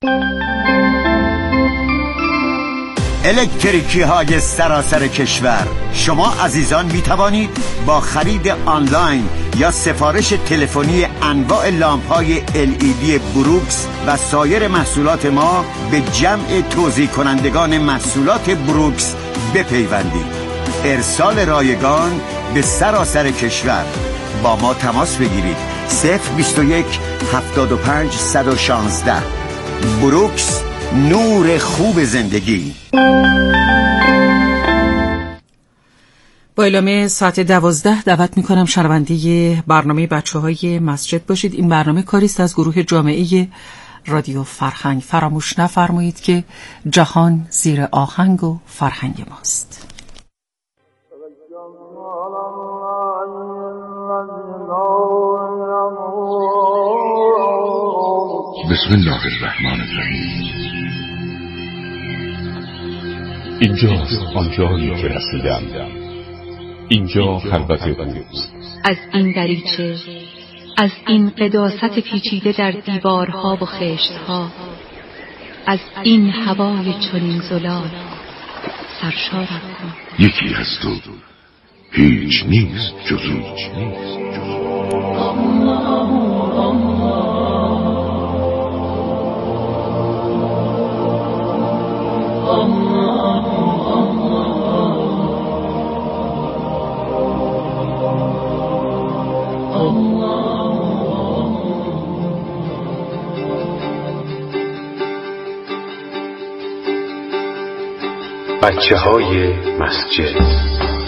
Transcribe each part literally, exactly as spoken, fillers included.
الکتریکی های سراسر کشور، شما عزیزان می توانید با خرید آنلاین یا سفارش تلفنی انواع لامپ های ال ای دی بروکس و سایر محصولات ما به جمع توزیع کنندگان محصولات بروکس بپیوندید. ارسال رایگان به سراسر کشور. با ما تماس بگیرید. صفر بیست و یک هفتاد و پنج صد و شانزده. بروکس، نور خوب زندگی. با اعلام ساعت دوازده دعوت میکنم شنونده برنامه بچه های مسجد باشید. این برنامه کاریست از گروه جامعه رادیو فرهنگ. فراموش نفرمایید که جهان زیر آهنگ و فرهنگ ماست. بسم الله الرحمن الرحیم. اینجاست آنجایی که رسیدم، اینجا خلوت اوست. از این دریچه، از این قداست پیچیده در دیوارها و خشتها، از این هوای چنین زلال سرشارم کن. یکی از تو هیچ نیست جز او. بچه های مسجد.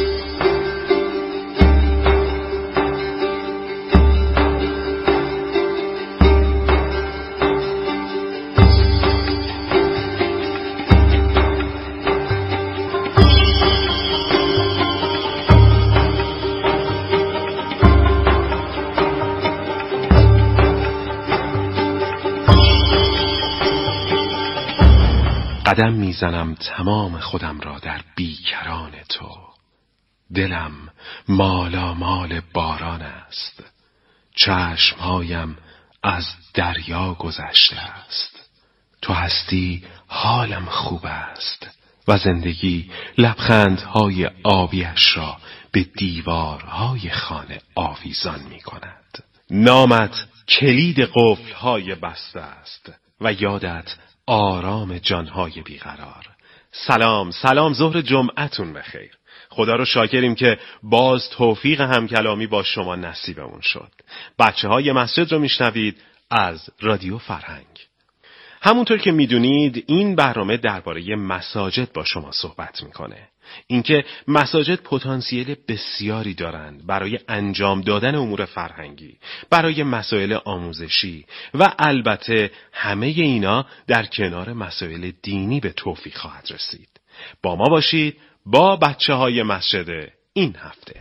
قدم میزنم تمام خودم را در بیکران تو. دلم مالا مال باران است، چشمهایم از دریا گذشته است. تو هستی حالم خوب است و زندگی لبخندهای آبیش را به دیوارهای خانه آویزان می کند. نامت کلید قفلهای بسته است و یادت آرام جانهای بیقرار. سلام سلام، ظهر جمعتون بخیر. خدا رو شاکریم که باز توفیق همکلامی با شما نصیبمون شد. بچه های مسجد رو میشنوید از رادیو فرهنگ. همونطور که میدونید این برنامه درباره مساجد با شما صحبت میکنه. اینکه مساجد پتانسیل بسیاری دارند برای انجام دادن امور فرهنگی، برای مسائل آموزشی و البته همه اینا در کنار مسائل دینی به توفیق خواهد رسید. با ما باشید با بچه های مسجد این هفته.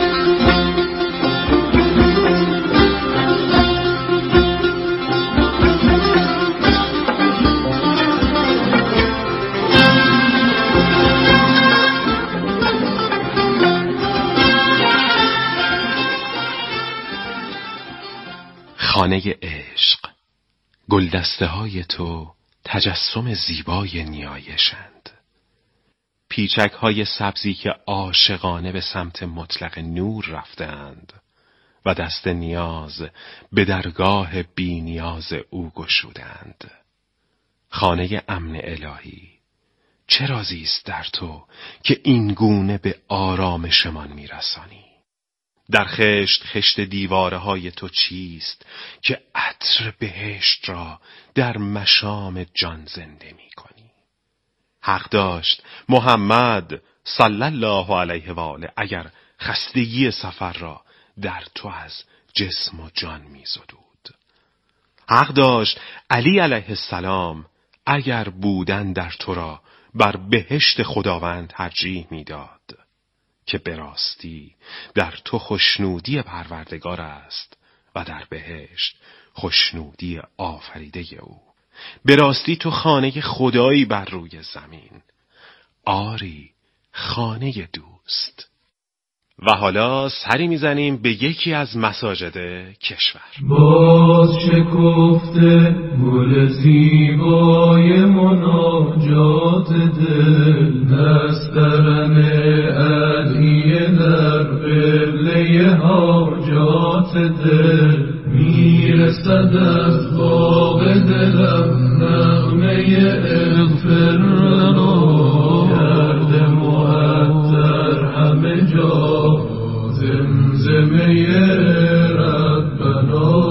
خانه عشق. گلدسته های تو تجسم زیبای نیایشند. پیچک های سبزی که عاشقانه به سمت مطلق نور رفتند و دست نیاز به درگاه بی نیاز او گشودند. خانه امن الهی. چه رازی است در تو که این گونه به آرامشمان میرسانی؟ در خشت خشت دیواره های تو چیست که عطر بهشت را در مشام جان زنده می کنی؟ حق داشت محمد صلی الله علیه و آله اگر خستگی سفر را در تو از جسم و جان می زدود. حق داشت علی علیه السلام اگر بودن در تو را بر بهشت خداوند ترجیح می داد، که به راستی در تو خوشنودی پروردگار است و در بهشت خوشنودی آفریده او. به راستی تو خانه خدایی بر روی زمین، آری خانه دوست. و حالا سری میزنیم به یکی از مساجد کشور. باز شکفته گل زیبای مناجات دل، نسترن ادعیه در قبله حاجات دل، میرسد از باغ دلم نغمه اغفر لنا، گرد معطر همه جا زمزمه ربنا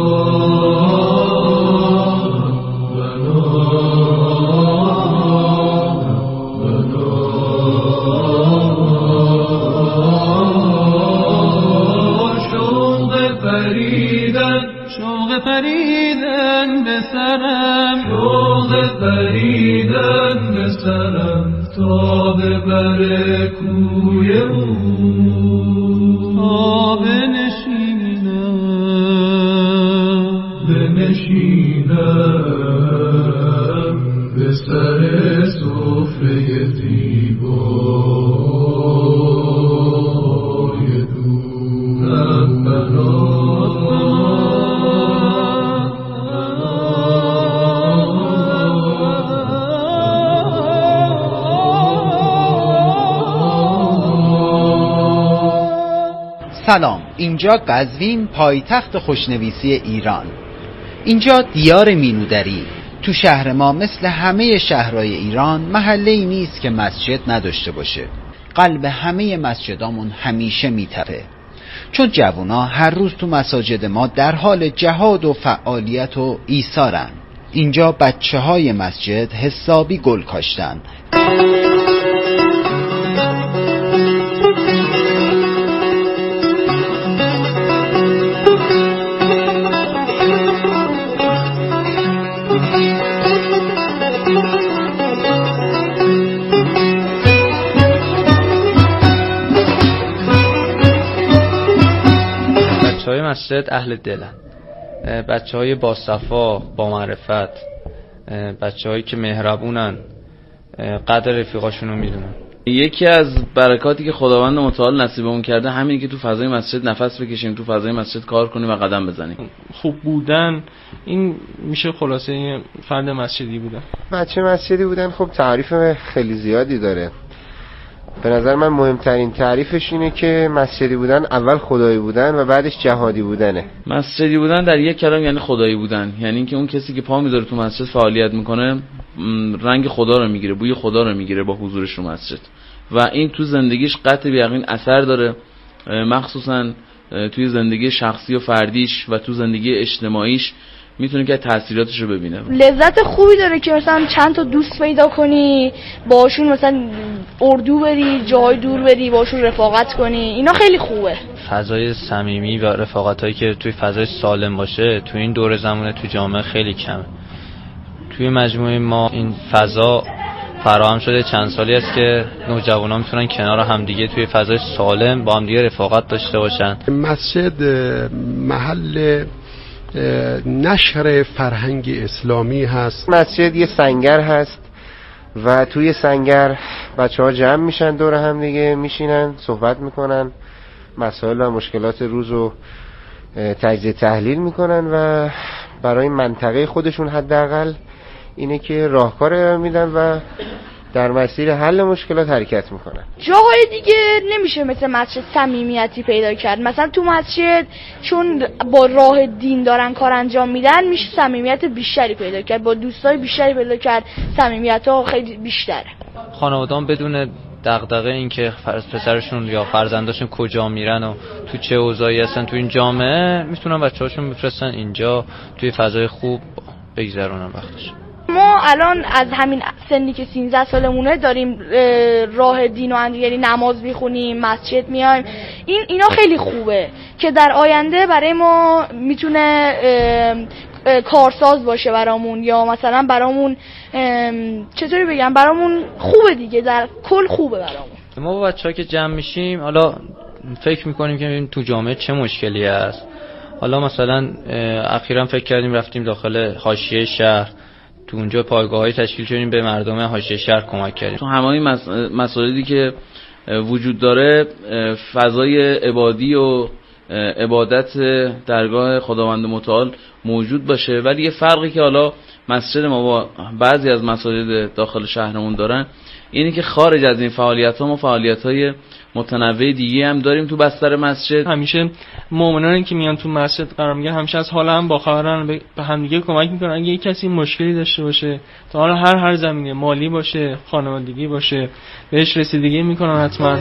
پریدن به سرم، شوق پریدن به سرم، تا ببر کوی او، تا بنشینم بنشینم به سر سفره زیبای دو ربنا. سلام، اینجا قزوین، پایتخت خوشنویسی ایران. اینجا دیار مینودری. تو شهر ما مثل همه شهرهای ایران محله‌ای نیست که مسجد نداشته باشه. قلب همه مسجدامون همیشه میتپه، چون جوونا هر روز تو مساجد ما در حال جهاد و فعالیت و ایثارن. اینجا بچه های مسجد حسابی گل کاشتن. بچه های مسجد اهل دلن، بچه های با صفا، با معرفت، بچه هایی که مهربونن، قدر رفیقاشونو میدونن. یکی از برکاتی که خداوند متعال نصیبمون کرده همینه که تو فضای مسجد نفس بکشیم، تو فضای مسجد کار کنیم و قدم بزنیم. خوب بودن این میشه خلاصه فرد مسجدی بودن. بچه مسجدی بودن خب تعریف خیلی زیادی داره. به نظر من مهمترین تعریفش اینه که مسجدی بودن اول خدایی بودن و بعدش جهادی بودنه. مسجدی بودن در یک کلام یعنی خدایی بودن، یعنی اینکه اون کسی که پا میذاره تو مسجد فعالیت میکنه رنگ خدا رو میگیره، بوی خدا رو میگیره با حضورش تو مسجد و این تو زندگیش قطع به یقین اثر داره، مخصوصا توی زندگی شخصی و فردیش و تو زندگی اجتماعیش میتونه که تاثیراتش رو ببینه. لذت خوبی داره که مثلا چند تا دوست پیدا کنی، باشون مثلا اردو بری، جای دور بری، باشون رفاقت کنی، اینا خیلی خوبه. فضای صمیمی و رفاقتایی که توی فضای سالم باشه توی این دور زمانه تو جامعه خیلی کمه. توی مجموعه ما این فضا فراهم شده، چند سالی است که نوجوانان میتونن کنار همدیگه توی فضای سالم با همدیگه رفاقت داشته باشن. مسجد محل نشر فرهنگ اسلامی هست. مسجد یه سنگر هست و توی سنگر بچه ها جمع میشن دور هم دیگه، میشینن صحبت میکنن، مسائل و مشکلات روز رو تجزیه تحلیل میکنن و برای منطقه خودشون حداقل اینه که راهکار میدن و در مسیر حل مشکلات حرکت میکنن. جاهای دیگه نمیشه مثل مسجد صمیمیتی پیدا کرد. مثلا تو مسجد چون با راه دین دارن کار انجام میدن میشه صمیمیت بیشتری پیدا کرد، با دوستای بیشتری پیدا کرد، صمیمیت‌ها خیلی بیشتره. خانواده‌ها بدون دغدغه این که پسرشون یا فرزنداشون کجا میرن و تو چه اوضاعی هستن تو این جامعه میتونن بچه‌هاشون بفرستن اینجا توی فضای خوب بگذرونن وقتشون. ما الان از همین سنی که سیزده سالمونه داریم راه دین و اندیاری نماز میخونیم، مسجد میایم. این اینا خیلی خوبه که در آینده برای ما میتونه کارساز باشه برامون، یا مثلا برامون چطوری بگم برامون خوبه دیگه، در کل خوبه برامون. ما با بچه‌ها که جمع میشیم حالا فکر میکنیم که تو جامعه چه مشکلی هست. حالا مثلا اخیراً فکر کردیم رفتیم داخل حاشیه شهر، تو اونجا پایگاه‌های تشکیل شدیم به مردم حاشیه شهر کمک کردیم. تو همه مس... مسائلی که وجود داره فضای عبادی و عبادت درگاه خداوند متعال موجود باشه. ولی یه فرقی که حالا مسجد ما با بعضی از مساجد داخل شهرمون دارن اینه که خارج از این فعالیت ها ما فعالیت های متنوع دیگه هم داریم تو بستر مسجد. همیشه مؤمنانی که میان تو مسجد قرار میگیرن همیشه از حال هم باخبرن، به همدیگه کمک میکنن. اگه یک کسی مشکلی داشته باشه تا حالا هر هر زمینه، مالی باشه، خانوادگی باشه، بهش رسیدگی میکنن حتما.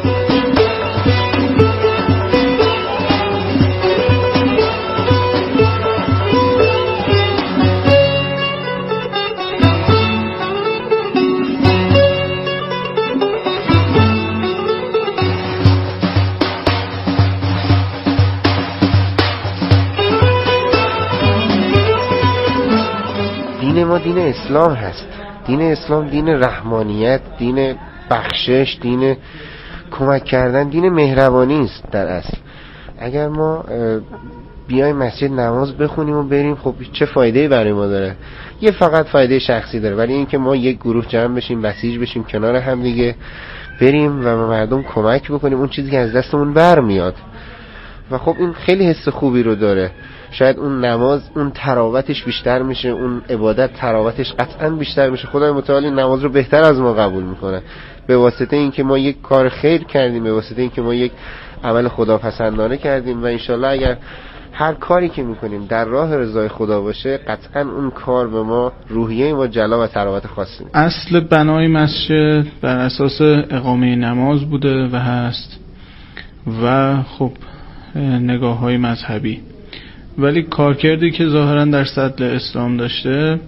دین ما دین اسلام هست. دین اسلام دین رحمانیت، دین بخشش، دین کمک کردن، دین مهربانی است در اصل. اگر ما بیایم مسجد نماز بخونیم و بریم، خب چه فایده‌ای برای ما داره؟ یه فقط فایده شخصی داره، ولی اینکه ما یک گروه جمع بشیم، بسیج بشیم کنار هم دیگه، بریم و به مردم کمک بکنیم، اون چیزی که از دستمون برمیاد. و خب این خیلی حس خوبی رو داره. شاید اون نماز اون تراوتش بیشتر میشه، اون عبادت تراوتش قطعا بیشتر میشه. خدای متعال این نماز رو بهتر از ما قبول میکنه به واسطه اینکه ما یک کار خیر کردیم، به واسطه اینکه ما یک عمل خداپسندانه کردیم. و انشالله اگر هر کاری که میکنیم در راه رضای خدا باشه، قطعا اون کار به ما روحیه ما جلا و تراوت خاصی میده. اصل بنای مسجد بر اساس اقامه نماز بوده و هست و خب نگاه های مذهبی، ولی کارکردی که ظاهرا در سطح اسلام داشته،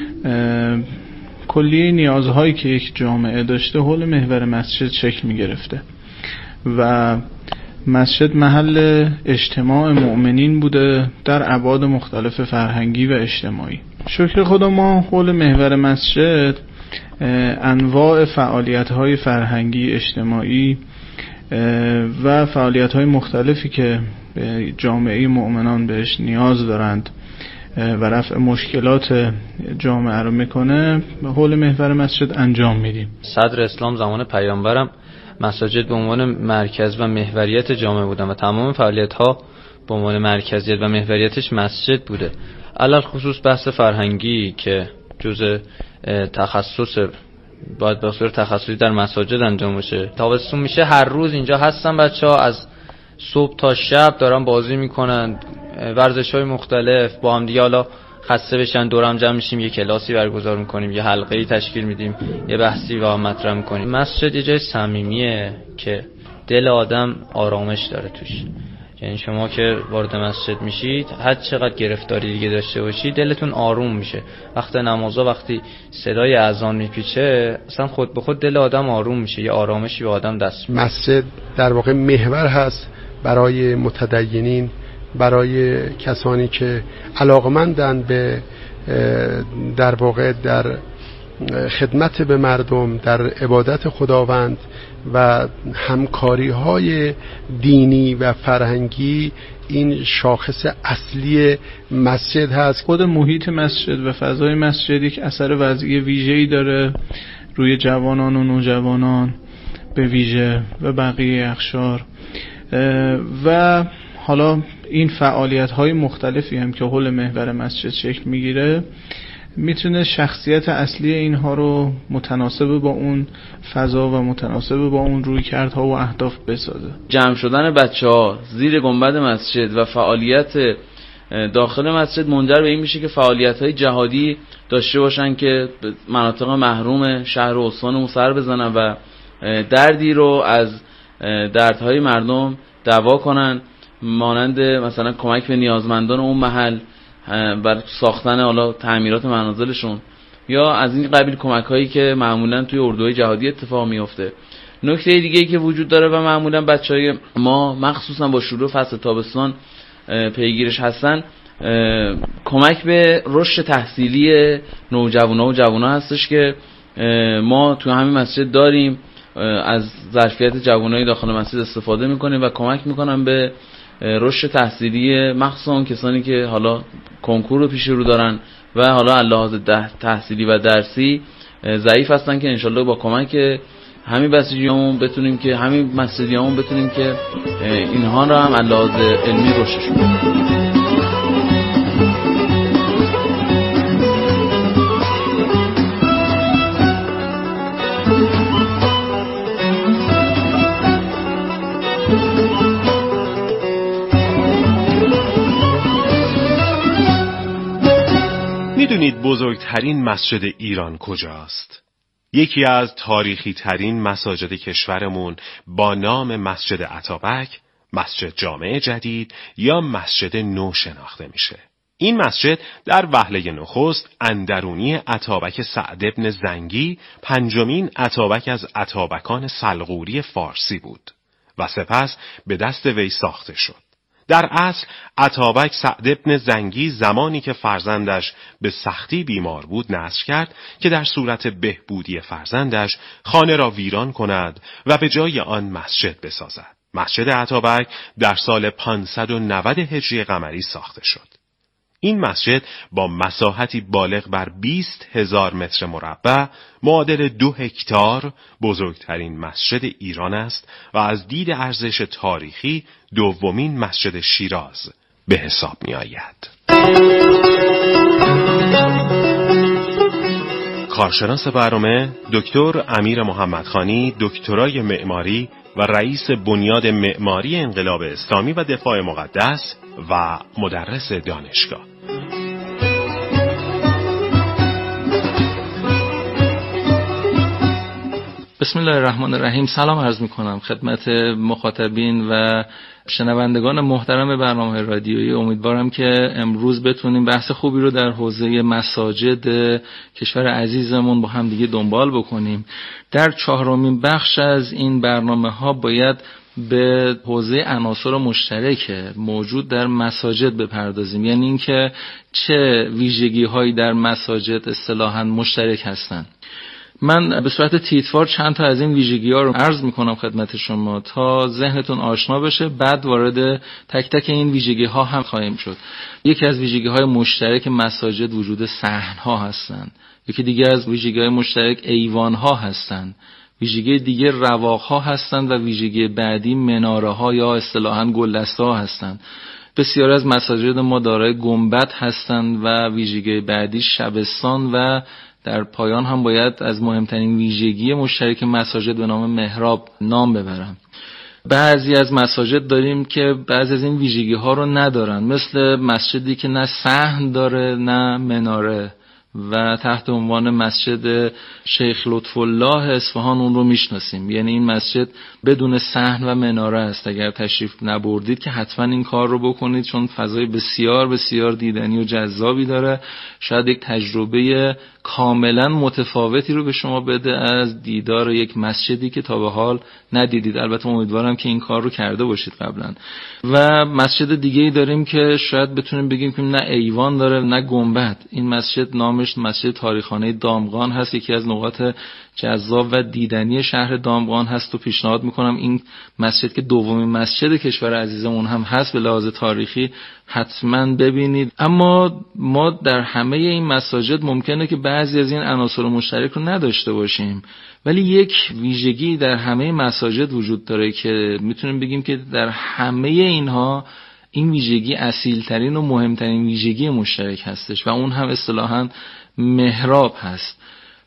کلیه نیازهایی که یک جامعه داشته حول محور مسجد شکل می گرفته و مسجد محل اجتماع مؤمنین بوده در ابعاد مختلف فرهنگی و اجتماعی. شکر خدا ما حول محور مسجد انواع فعالیت‌های فرهنگی اجتماعی و فعالیت‌های مختلفی که جامعه مؤمنان بهش نیاز دارند و رفع مشکلات جامعه رو میکنه حول محور مسجد انجام میدیم. صدر اسلام زمان پیامبرم مساجد به عنوان مرکز و محوریت جامعه بودن و تمام فعالیت‌ها به عنوان مرکزیت و محوریتش مسجد بوده. علل خصوص بحث فرهنگی که جزء تخصص باید به صورت تخصصی در مساجد انجام بشه. تابستون میشه هر روز اینجا هستن بچه‌ها، از صبح تا شب دارن بازی میکنن، ورزش‌های مختلف با هم دیگه. حالا خسته بشن دور هم جمع میشیم، یه کلاسی برگزار میکنیم، یه حلقه‌ای تشکیل میدیم، یه بحثی با هم مطرح میکنیم. مسجد یه جای صمیمیه که دل آدم آرامش داره توش. یعنی شما که وارد مسجد میشید، هر چقدر گرفتاری دیگه داشته باشید، دلتون آروم میشه. وقت نمازها وقتی صدای اذان میپیچه، اصلا خود به خود دل آدم آروم میشه، یه آرامشی به آدم دست میده. مسجد در واقع محور هست برای متدینین، برای کسانی که علاقمندند به در واقع در خدمت به مردم، در عبادت خداوند و همکاری های دینی و فرهنگی. این شاخص اصلی مسجد هست. خود محیط مسجد و فضای مسجد یک اثر وضعی ویژه‌ای داره روی جوانان و نوجوانان به ویژه و بقیه اقشار. و حالا این فعالیت های مختلفی هم که حول محور مسجد شکل میگیره میتونه شخصیت اصلی اینها رو متناسب با اون فضا و متناسب با اون رویکردها و اهداف بسازه. جمع شدن بچه‌ها زیر گنبد مسجد و فعالیت داخل مسجد منجر به این میشه که فعالیت‌های جهادی داشته باشن که مناطق محروم شهر و استانمون سر بزنن و دردی رو از دردهای مردم دوا کنن، مانند مثلا کمک به نیازمندان اون محل بر ساختن حالا تعمیرات منازلشون، یا از این قبیل کمک‌هایی که معمولا توی اردوهای جهادی اتفاق میفته. نکته دیگه‌ای که وجود داره و معمولا بچهای ما مخصوصا با شروع فصل تابستان پیگیرش هستن، کمک به رشد تحصیلی نوجوانا و جوانا هستش که ما توی همین مسجد داریم. از ظرفیت جوانای داخل مسجد استفاده میکنیم و کمک میکنن به رشد تحصیلی مخصوصا اون کسانی که حالا کنکور رو پیش رو دارن و حالا لحاظ تحصیلی و درسی ضعیف هستن که انشالله با کمک همین بسیجیامون بتونیم که همین مسجدیامون بتونیم که اینها رو هم علاوه علمی روشش بدیم. میدونید بزرگترین مسجد ایران کجاست؟ یکی از تاریخی ترین مساجد کشورمون با نام مسجد اتابک، مسجد جامع جدید یا مسجد نو شناخته میشه. این مسجد در وهله نخست اندرونی اتابک سعد ابن زنگی، پنجمین اتابک از اتابکان سلغوری فارسی بود و سپس به دست وی ساخته شد. در اصل اتابک سعد ابن زنگی زمانی که فرزندش به سختی بیمار بود نذر کرد که در صورت بهبودی فرزندش خانه را ویران کند و به جای آن مسجد بسازد. مسجد اتابک در سال پانصد و نود هجری قمری ساخته شد. این مسجد با مساحتی بالغ بر بیست هزار متر مربع معادل دو هکتار بزرگترین مسجد ایران است و از دید ارزش تاریخی دومین مسجد شیراز به حساب می آید. کارشناس برنامه دکتر امیر محمدخانی، دکترای معماری و رئیس بنیاد معماری انقلاب اسلامی و دفاع مقدس و مدرس دانشگاه. بسم الله الرحمن الرحیم. سلام عرض می کنم خدمت مخاطبین و شنوندگان محترم برنامه رادیویی. امیدوارم که امروز بتونیم بحث خوبی رو در حوزه مساجد کشور عزیزمون با هم دیگه دنبال بکنیم. در چهارمین بخش از این برنامه ها باید به حوزه عناصر مشترک موجود در مساجد بپردازیم، یعنی اینکه چه ویژگی هایی در مساجد اصطلاحاً مشترک هستند. من به صورت تیتروار چند تا از این ویژگی ها رو عرض میکنم خدمت شما تا ذهنتون آشنا بشه، بعد وارد تک تک این ویژگی ها هم خواهیم شد. یکی از ویژگی های مشترک مساجد وجود صحن ها هستند. یکی دیگه از ویژگی های مشترک ایوان ها هستند. ویژگی دیگه رواق ها هستند و ویژگی بعدی مناره ها یا اصطلاحاً گلدسته ها هستند. بسیار از مساجد ما دارای گنبد هستند و ویژگی بعدی شبستان و در پایان هم باید از مهمترین ویژگی مشترک مساجد به نام محراب نام ببرم. بعضی از مساجد داریم که بعضی از این ویژگی ها رو ندارن، مثل مسجدی که نه صحن داره نه مناره و تحت عنوان مسجد شیخ لطف الله اصفهان اون رو میشناسیم. یعنی این مسجد بدون صحن و مناره است. اگر تشریف نبردید که حتما این کار رو بکنید، چون فضای بسیار بسیار دیدنی و جذابی داره. شاید یک تجربه کاملا متفاوتی رو به شما بده از دیدار یک مسجدی که تا به حال ندیدید. البته امیدوارم که این کار رو کرده باشید قبلا. و مسجد دیگه‌ای داریم که شاید بتونیم بگیم که نه ایوان داره نه گنبد. این مسجد نامش مسجد تاریخانه دامغان هست، یکی از نقاط جذاب و دیدنی شهر دامغان هست و پیشنهاد میکنم این مسجد که دومین مسجد کشور عزیزمون هم هست به لحاظ تاریخی حتما ببینید. اما ما در همه این مساجد ممکنه که بعضی از این عناصر مشترک رو نداشته باشیم، ولی یک ویژگی در همه مساجد وجود داره که میتونیم بگیم که در همه اینها این ویژگی اصیلترین و مهمترین ویژگی مشترک هستش و اون هم اصطلاحاً محراب هست.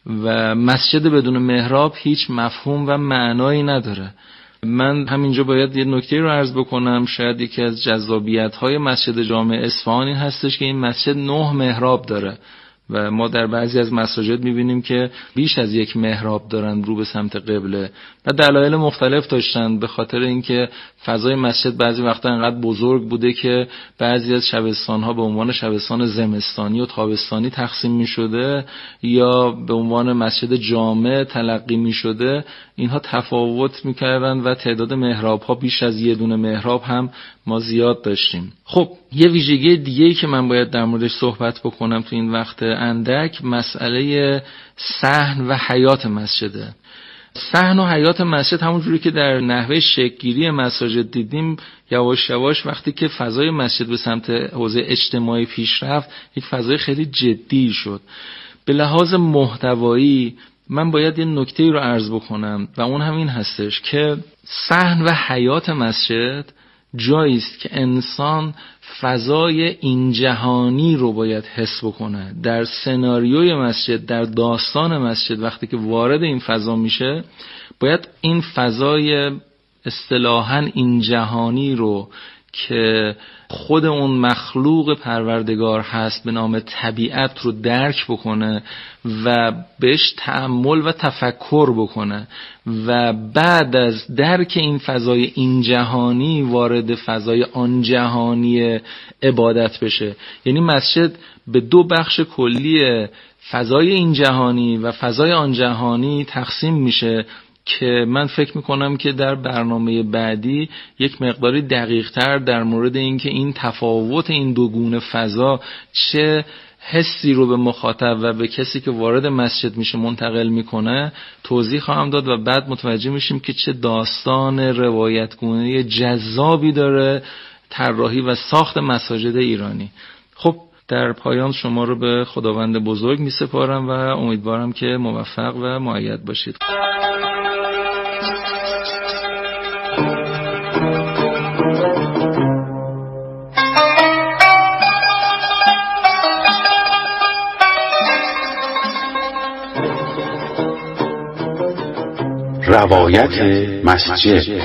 و مسجد بدون محراب هیچ مفهوم و معنایی نداره. من همینجا باید یه نکته رو عرض بکنم. شاید یکی از جذابیت‌های مسجد جامع اصفهان این هستش که این مسجد نه محراب داره و ما در بعضی از مساجد می‌بینیم که بیش از یک محراب دارن رو به سمت قبله و دلایل مختلف داشتن، به خاطر اینکه فضای مسجد بعضی وقتا انقدر بزرگ بوده که بعضی از شبستان‌ها به عنوان شبستان زمستانی و تابستانی تقسیم می‌شده یا به عنوان مسجد جامع تلقی می‌شده. اینها تفاوت می‌کردن و تعداد محراب‌ها بیش از یه دونه محراب هم ما زیاد داشتیم. خب یه ویژگی دیگه‌ای که من باید در موردش صحبت بکنم تو این وقت اندک مسئله صحن و حیات مسجده. صحن و حیات مسجد همونجوری که در نحوه شکل‌گیری مساجد دیدیم، یواش یواش وقتی که فضای مسجد به سمت حوزه اجتماعی پیش رفت یک فضای خیلی جدی شد. به لحاظ محتوایی من باید یه نکته‌ای رو عرض بکنم و اون هم این هستش که صحن و حیات مسجد جایی است که انسان فضای این جهانی رو باید حس بکنه. در سناریوی مسجد، در داستان مسجد، وقتی که وارد این فضا میشه باید این فضای اصطلاحاً این جهانی رو که خود اون مخلوق پروردگار هست به نام طبیعت رو درک بکنه و بهش تأمل و تفکر بکنه و بعد از درک این فضای این جهانی وارد فضای آن جهانی عبادت بشه. یعنی مسجد به دو بخش کلی فضای این جهانی و فضای آن جهانی تقسیم میشه که من فکر میکنم که در برنامه بعدی یک مقداری دقیق تر در مورد اینکه این تفاوت این دو گونه فضا چه حسی رو به مخاطب و به کسی که وارد مسجد میشه منتقل میکنه توضیح خواهم داد و بعد متوجه میشیم که چه داستان روایتگونه جذابی داره طراحی و ساخت مساجد ایرانی. خب در پایان شما رو به خداوند بزرگ میسپارم و امیدوارم که موفق و مؤید باشید. روایت مسجد.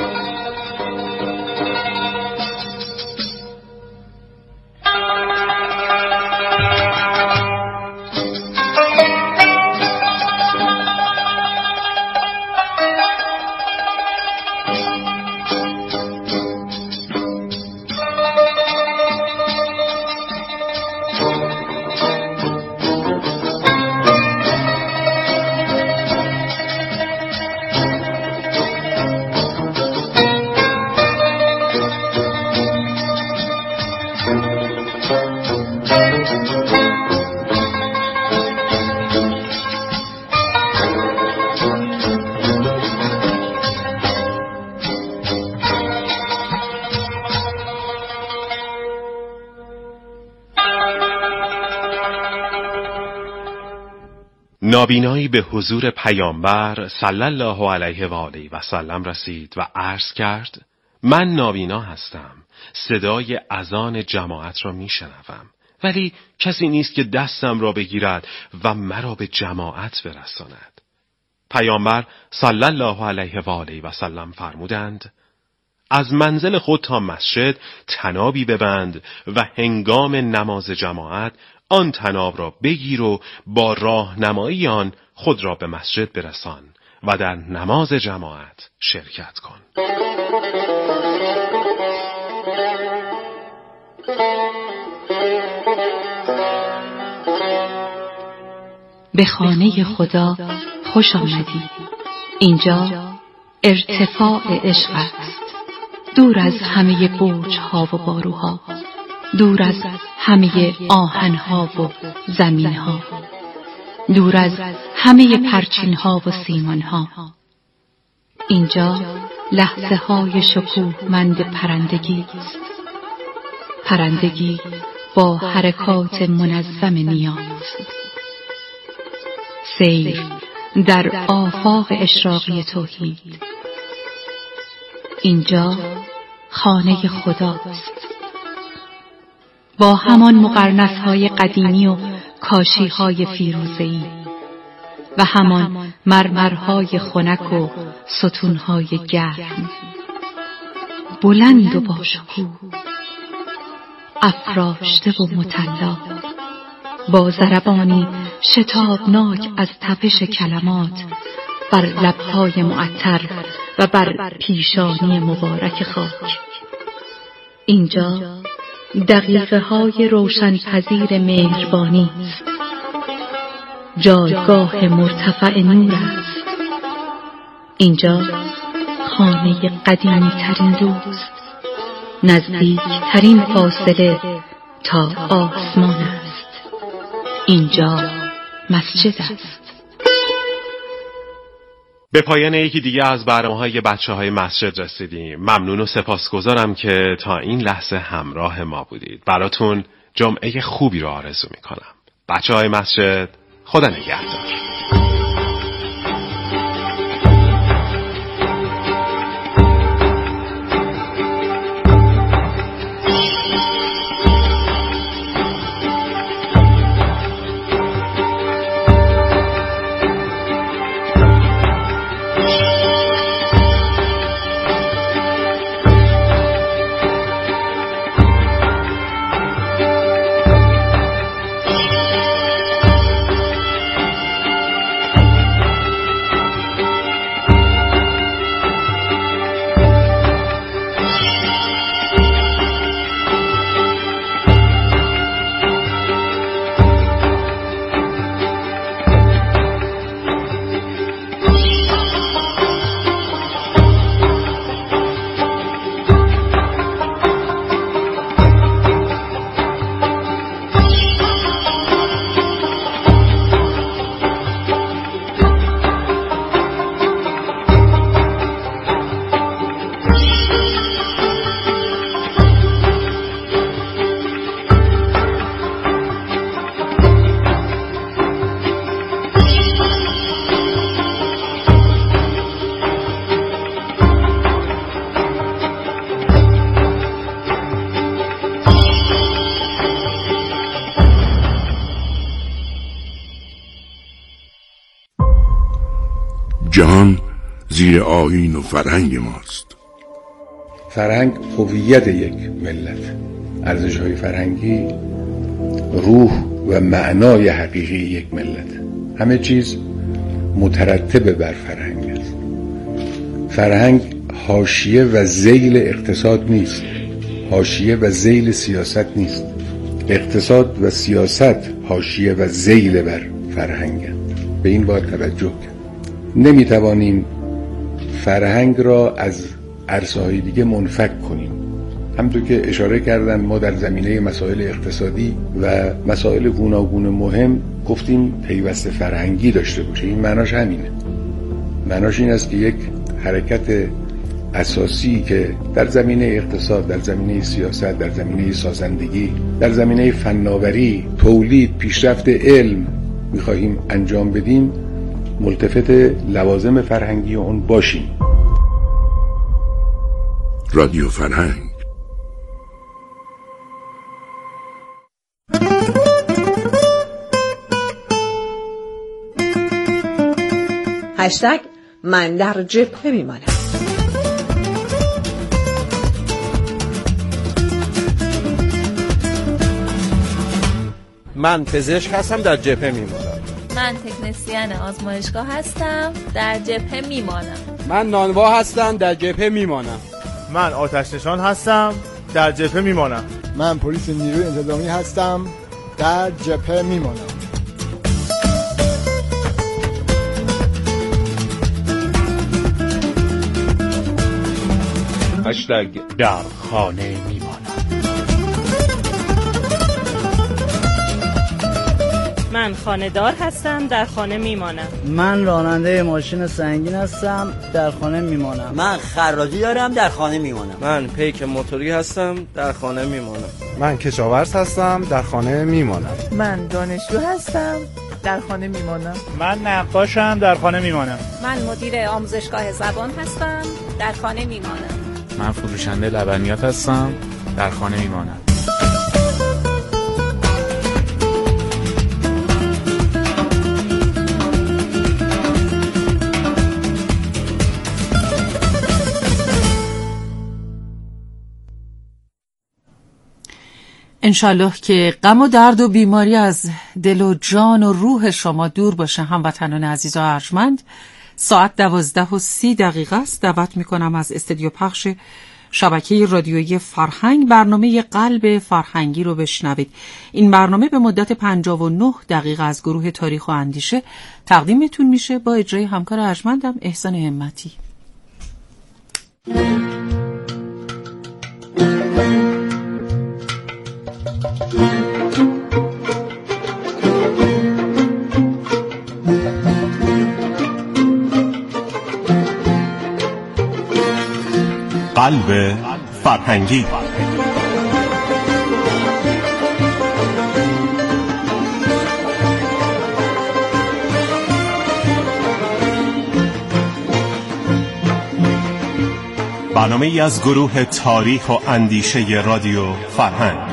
نابینایی به حضور پیامبر صلی الله علیه و آله و سلم رسید و عرض کرد: من نابینا هستم، صدای اذان جماعت را میشنوم، ولی کسی نیست که دستم را بگیرد و مرا به جماعت برساند. پیامبر صلی الله علیه و آله و سلم فرمودند: از منزل خود تا مسجد طنابی ببند و هنگام نماز جماعت آن طناب را بگیر و با راهنمایی آن خود را به مسجد برسان و در نماز جماعت شرکت کن. به خانه خدا خوش آمدی. اینجا ارتفاع عشق است، دور از همه بوج‌ها و باروها، دور از همه آهن‌ها و زمین‌ها، دور از همه پرچین‌ها و سیمان‌ها. اینجا لحظه های شکوهمند پرندگی است، پرندگی با حرکات منظم نیاز، سیر در آفاق اشراقی توحید. اینجا خانه خداست، با همان مقرنس‌های قدیمی و کاشی‌های فیروزه‌ای و همان مرمرهای خنک و ستونهای گرم، بلند و باشکوه، افراشته و مطلا، با ضربانی شتابناک از تپش کلمات بر لب‌های معطر و بر پیشانی مبارک خاک. اینجا دقیقه های روشنپذیر مهربانی است، جایگاه مرتفع نور است. اینجا خانه قدیمی ترین دوست، نزدیک ترین فاصله تا آسمان است. اینجا مسجد است. به پایان یکی دیگه از برنامه‌های بچه‌های مسجد رسیدیم. ممنون و سپاسگزارم که تا این لحظه همراه ما بودید. براتون جمعه خوبی رو آرزو می‌کنم. بچه‌های مسجد، خدا نگهدار. جهان زیر آیین و فرهنگ ماست. فرهنگ هویت یک ملت، ارزش‌های فرهنگی روح و معنای حقیقی یک ملت. همه چیز مترتب بر فرهنگ است. فرهنگ حاشیه و ذیل اقتصاد نیست، حاشیه و ذیل سیاست نیست. اقتصاد و سیاست حاشیه و ذیل بر فرهنگند. به این باید توجه کرد. نمیتوانیم فرهنگ را از عرصه‌های دیگه منفک کنیم. همونطور که اشاره کردن ما در زمینه مسائل اقتصادی و مسائل گوناگون مهم گفتیم پیوست فرهنگی داشته باشه. این معناش همینه. معناش این است که یک حرکت اساسی که در زمینه اقتصاد، در زمینه سیاست، در زمینه سازندگی، در زمینه فناوری، تولید، پیشرفت علم می‌خواهیم انجام بدیم، ملتفت لوازم فرهنگی اون باشیم. رادیو فرهنگ. هشتگ من در جبهه میمانم. من پزشک هستم، در جبهه میمانم. من تکنسین آزمایشگاه هستم، در جبهه میمانم. من نانوا هستم، در جبهه میمانم. من آتش نشان هستم، در جبهه میمانم. من پلیس نیروی انتظامی هستم، در جبهه میمانم. هشتگ در خانه میمانم. من خانه‌دار هستم، در خانه میمانم. من راننده ماشین سنگین هستم، در خانه میمانم. من خراجی دارم، در خانه میمانم. من پیک موتوری هستم، در خانه میمانم. من کشاورز هستم، در خانه میمانم. من دانشجو هستم، در خانه میمانم. من نقاشم، در خانه میمانم. من مدیر آموزشگاه زبان هستم، در خانه میمانم. من فروشنده لبنیات هستم، در خانه میمانم. انشالله که غم و درد و بیماری از دل و جان و روح شما دور باشه. هموطنان عزیز و ارجمند، ساعت دوازده و سی دقیقه است. دعوت میکنم از استودیو پخش شبکه رادیویی فرهنگ برنامه قلب فرهنگی رو بشنوید. این برنامه به مدت پنجاه و نه دقیقه از گروه تاریخ و اندیشه تقدیمتون میشه با اجرای همکار ارجمندم احسان همتی. قلب فرهنگی. برنامه‌ای از گروه تاریخ و اندیشه رادیو فرهنگ.